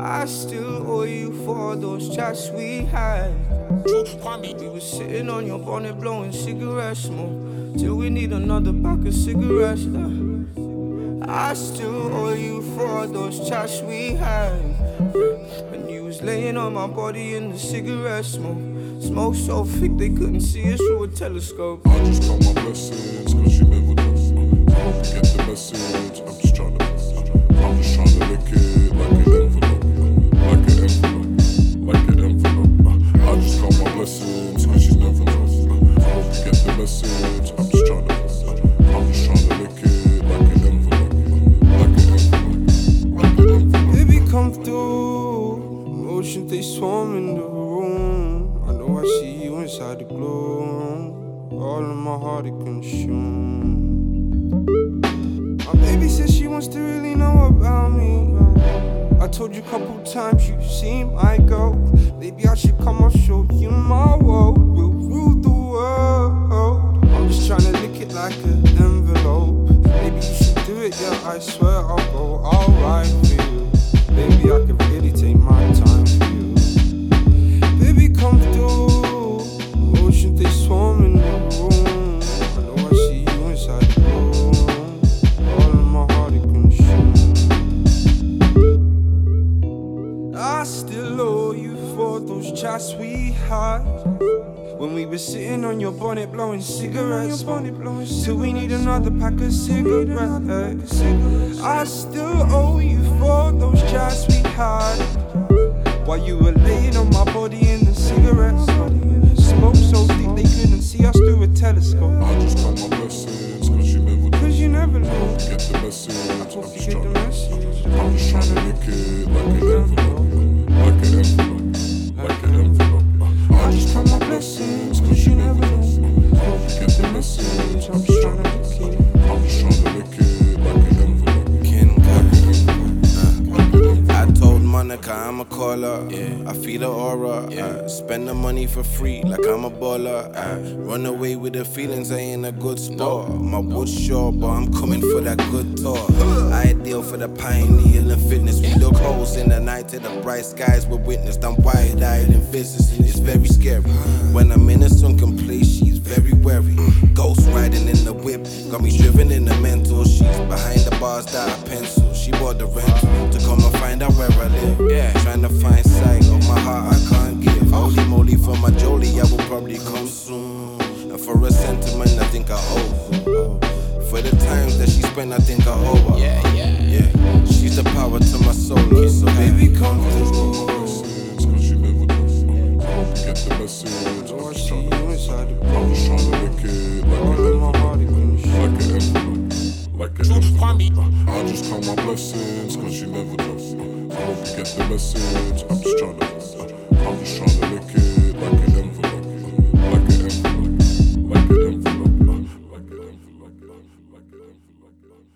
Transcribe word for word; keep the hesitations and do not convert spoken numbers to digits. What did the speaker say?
I still owe you for those chats we had. We were sitting on your bonnet blowing cigarette smoke till we need another pack of cigarettes. uh. I still owe you for those chats we had. When you was laying on my body in the cigarette smoke, smoke so thick they couldn't see us through a telescope. I just count my blessings, cause you never know. I hope you get the message. I'm just tryna, I'm just tryna lick it like an envelope, like an envelope, like an envelope. I just count my blessings, cause you never know. I hope you get the message. I'm just tryna, I'm just tryna lick it like an envelope, like an envelope, like an envelope. Baby, come through. Emotions, they swarm in the room. I know I see you inside the gloom. All in my heart, it consumed. My baby says she wants to really know about me. I told you a couple times you seem my girl. Maybe I should come, I'll show you my world. We'll rule the world. I'm just tryna lick it like an envelope. Maybe you should do it, yeah, I swear I'll go alright for you. Baby, I could really take my time for you. Baby, come through. Emotions, they swarm in the room. I know I see you inside the room. All in my heart, it consumed. I still owe you for those chats we had. When we were sitting on your bonnet blowing cigarettes, till we need another pack of cigarettes. I still owe you for those chats we had, while you were laying on my body in the cigarettes. Smoke so thick they couldn't see us through a telescope. I just count my blessings, cause you never know. Cause you never know. I hope you get the message. I I'm hope just you get the tryna, message. I'm just tryna lick it like an envelope, like an envelope, like an envelope. I just count my blessings, cause you never know. I hope you get the message. I'm just tryna lick it, I'm just tryna lick it like an envelope, King like an envelope, like an envelope. I told Monica I'ma call her. Yeah. I feel the aura. Yeah. Uh, spend the money for free like I'm a baller. Uh, run away with the feelings, I ain't a good sport. No. My wood short, but I'm coming for that good talk. Ideal for the pioneer in fitness. We look holes in the night till the bright skies were witnessed. I'm wide-eyed in business and it's very scary. When I'm in a sunken place, she's very wary. Ghost riding in the whip, got me driven in the mental. She's behind the bars that I pencil. She bought the rental to come and find out where I live. Yeah, trying to find sight of my heart I can't give. Holy moly, for my Jolie, I will probably come soon. And for a sentiment, I think I owe her. For the times that she spent, I think I owe her. Yeah, yeah, yeah. She's the power to my soul. So baby, come through. Cause you never know. I hope you get the message. I'm just tryna, I'm just tryna lick it like an envelope, like an envelope, like an envelope. I just count my blessings, cause you never know. I hope you get the message. I'm just tryna, I'm just tryna lick it.